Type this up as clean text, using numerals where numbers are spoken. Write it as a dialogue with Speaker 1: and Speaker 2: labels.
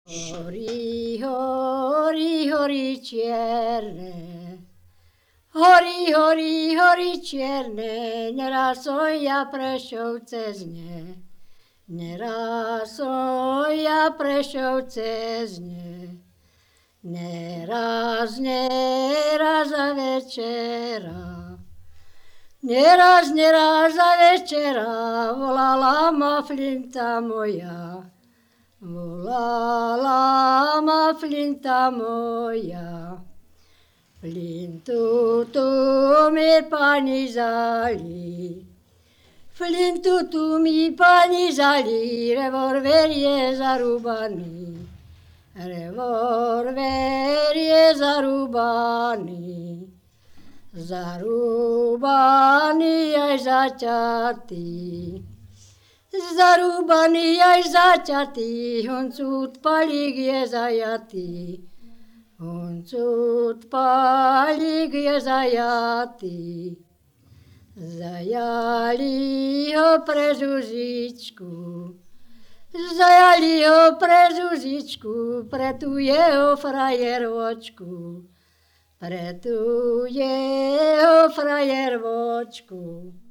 Speaker 1: Horí, horí, horí čierne, horí, horí, horí čierne, neraz som ja prešiel cez ne. Neraz som ja prešiel cez ne. Neraz, neraz a večera. Neraz, neraz a večera volala ma flinta moja. Volala ma flinta moja. Flintu tu mi pani zali. Flintu tu mi pani zali, revolver je zarubaný. Revolver je zarubaný. Zarubaný aj zaťatý. Zarubaný aj zaťatý, Huncút palík je zajatý. Huncút palík je zajatý. Zajali ho pre Zuzičku. Zajali ho pre Zuzičku, pre tú jeho frajeročku. Pre tú jeho frajeročku.